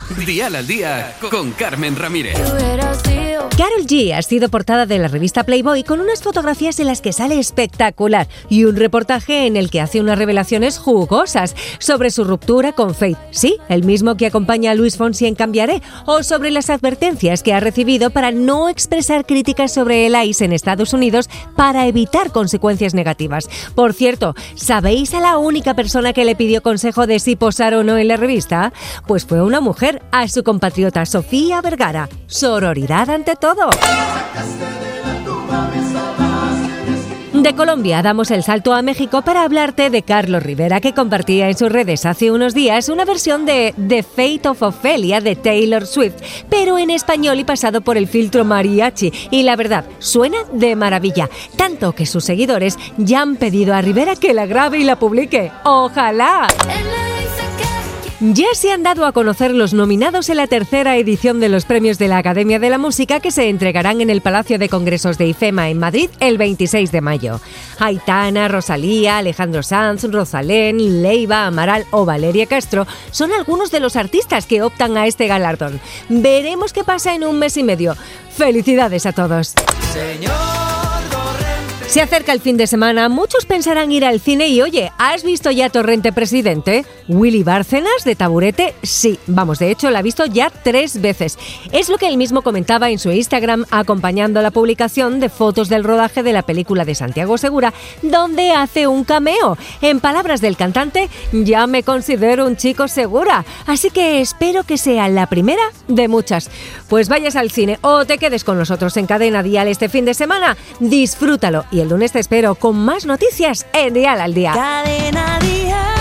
Dial al Día con Carmen Ramírez. Karol G ha sido portada de la revista Playboy con unas fotografías en las que sale espectacular y un reportaje en el que hace unas revelaciones jugosas sobre su ruptura con Feid, sí, el mismo que acompaña a Luis Fonsi en Cambiaré, o sobre las advertencias que ha recibido para no expresar críticas sobre el ICE en Estados Unidos para evitar consecuencias negativas. Por cierto, ¿sabéis a la única persona que le pidió consejo de si posar o no en la revista? Pues fue una mujer, a su compatriota Sofía Vergara. Sororidad ante todo. De Colombia damos el salto a México para hablarte de Carlos Rivera, que compartía en sus redes hace unos días una versión de The Fate of Ophelia de Taylor Swift, pero en español y pasado por el filtro mariachi. Y la verdad, suena de maravilla, tanto que sus seguidores ya han pedido a Rivera que la grabe y la publique. ¡Ojalá! Ya se han dado a conocer los nominados en la tercera edición de los premios de la Academia de la Música, que se entregarán en el Palacio de Congresos de IFEMA en Madrid el 26 de mayo. Aitana, Rosalía, Alejandro Sanz, Rosalén, Leiva, Amaral o Valeria Castro son algunos de los artistas que optan a este galardón. Veremos qué pasa en un mes y medio. ¡Felicidades a todos! Se acerca el fin de semana, muchos pensarán ir al cine y oye, ¿has visto ya Torrente Presidente? ¿Willy Bárcenas de Taburete? Sí, vamos, de hecho la ha visto ya 3 veces. Es lo que él mismo comentaba en su Instagram acompañando la publicación de fotos del rodaje de la película de Santiago Segura, donde hace un cameo. En palabras del cantante, ya me considero un chico segura, así que espero que sea la primera de muchas. Pues vayas al cine o te quedes con nosotros en Cadena Dial este fin de semana, disfrútalo. Y el lunes te espero con más noticias en Dial al Día. Cadena Dial.